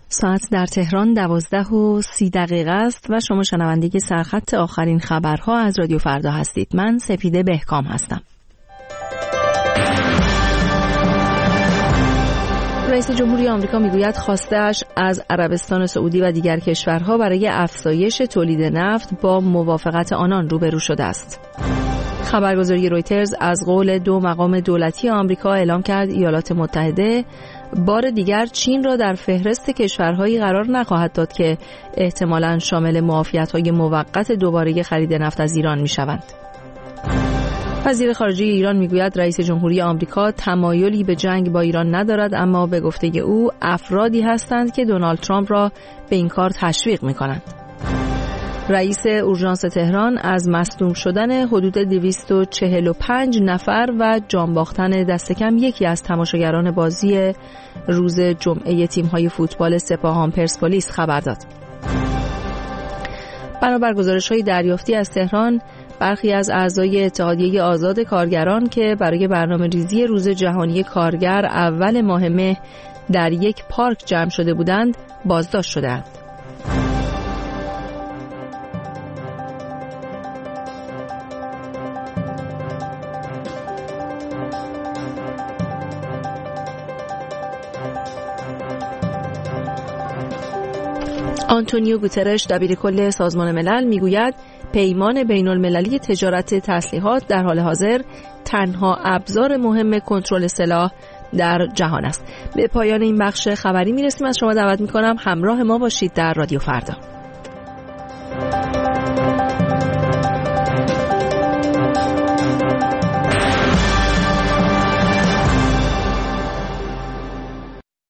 ساعت در تهران 12:30 است و شما شنونده سرخط آخرین خبرها از رادیو فردا هستید. من سپیده بهکام هستم. رئیس جمهوری آمریکا میگوید خواسته‌اش از عربستان سعودی و دیگر کشورها برای افزایش تولید نفت با موافقت آنان روبرو شده است. خبرگزاری رویترز از قول 2 مقام دولتی آمریکا اعلام کرد ایالات متحده بار دیگر چین را در فهرست کشورهایی قرار نخواهد داد که احتمالاً شامل معافیت‌های موقت دوباره خرید نفت از ایران می‌شوند. وزیر خارجه ایران میگوید رئیس جمهوری آمریکا تمایلی به جنگ با ایران ندارد، اما به گفته او افرادی هستند که دونالد ترامپ را به این کار تشویق می‌کنند. رئیس اورژانس تهران از مصدوم شدن حدود 245 نفر و جان باختن دست کم یکی از تماشاگران بازی روز جمعه تیم‌های فوتبال سپاهان پرسپولیس خبر داد. بنابر گزارش‌های دریافتی از تهران، برخی از اعضای اتحادیه آزاد کارگران که برای برنامه‌ریزی روز جهانی کارگر اول ماه مه در یک پارک جمع شده بودند، بازداشت شدند. آنتونیو گوترش دبیرکل سازمان ملل میگوید پیمان بین المللی تجارت تسلیحات در حال حاضر تنها ابزار مهم کنترل سلاح در جهان است. به پایان این بخش خبری میرسیم. از شما دعوت میکنم همراه ما باشید در رادیو فردا.